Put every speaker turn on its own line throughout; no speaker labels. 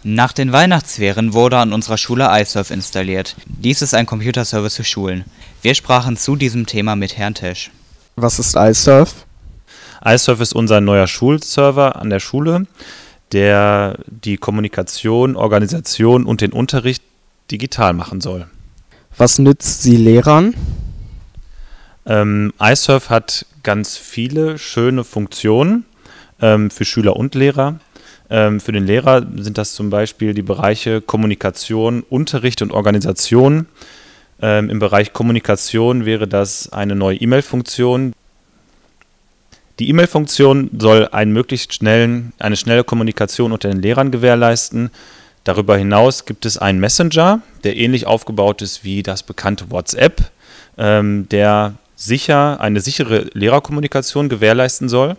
Nach den Weihnachtsferien wurde an unserer Schule iSurf installiert. Dies ist ein Computerservice für Schulen. Wir sprachen zu diesem Thema mit Herrn Tesch.
Was ist iSurf?
iSurf ist unser neuer Schulserver an der Schule, der die Kommunikation, Organisation und den Unterricht digital machen soll.
Was nützt sie Lehrern?
iSurf hat ganz viele schöne Funktionen für Schüler und Lehrer. Für den Lehrer sind das zum Beispiel die Bereiche Kommunikation, Unterricht und Organisation. Im Bereich Kommunikation wäre das eine neue E-Mail-Funktion. Die E-Mail-Funktion soll eine schnelle Kommunikation unter den Lehrern gewährleisten. Darüber hinaus gibt es einen Messenger, der ähnlich aufgebaut ist wie das bekannte WhatsApp, der eine sichere Lehrerkommunikation gewährleisten soll.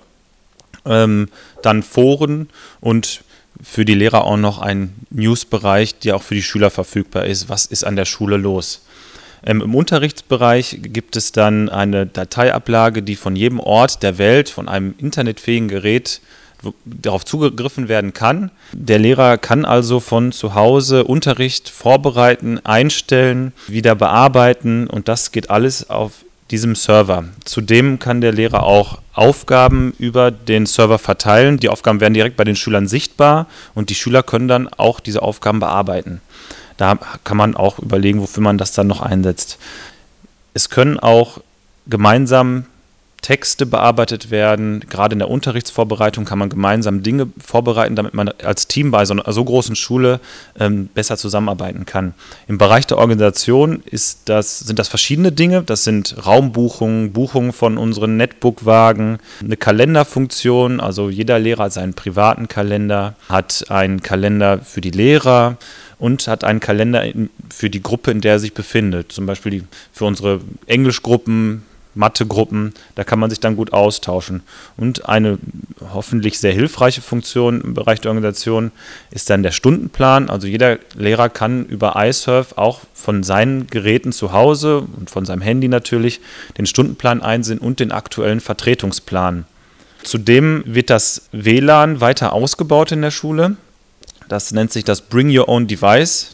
Dann Foren und für die Lehrer auch noch ein Newsbereich, der auch für die Schüler verfügbar ist. Was ist an der Schule los? Im Unterrichtsbereich gibt es dann eine Dateiablage, die von jedem Ort der Welt, von einem internetfähigen Gerät darauf zugegriffen werden kann. Der Lehrer kann also von zu Hause Unterricht vorbereiten, einstellen, wieder bearbeiten und das geht alles auf diesem Server. Zudem kann der Lehrer auch Aufgaben über den Server verteilen. Die Aufgaben werden direkt bei den Schülern sichtbar und die Schüler können dann auch diese Aufgaben bearbeiten. Da kann man auch überlegen, wofür man das dann noch einsetzt. Es können auch gemeinsam Texte bearbeitet werden. Gerade in der Unterrichtsvorbereitung kann man gemeinsam Dinge vorbereiten, damit man als Team bei so einer so großen Schule besser zusammenarbeiten kann. Im Bereich der Organisation sind das verschiedene Dinge. Das sind Raumbuchungen, Buchungen von unseren Netbook-Wagen, eine Kalenderfunktion. Also jeder Lehrer hat seinen privaten Kalender, hat einen Kalender für die Lehrer und hat einen Kalender für die Gruppe, in der er sich befindet. Zum Beispiel für unsere Englischgruppen, Mathegruppen, da kann man sich dann gut austauschen. Und eine hoffentlich sehr hilfreiche Funktion im Bereich der Organisation ist dann der Stundenplan. Also jeder Lehrer kann über iSurf auch von seinen Geräten zu Hause und von seinem Handy natürlich den Stundenplan einsehen und den aktuellen Vertretungsplan. Zudem wird das WLAN weiter ausgebaut in der Schule. Das nennt sich das Bring Your Own Device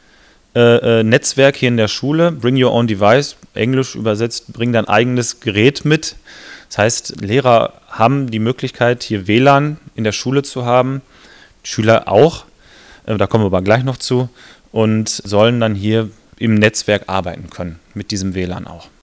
Netzwerk hier in der Schule. Bring Your Own Device, englisch übersetzt, bring dein eigenes Gerät mit. Das heißt, Lehrer haben die Möglichkeit, hier WLAN in der Schule zu haben, Schüler auch, da kommen wir aber gleich noch zu, und sollen dann hier im Netzwerk arbeiten können, mit diesem WLAN auch.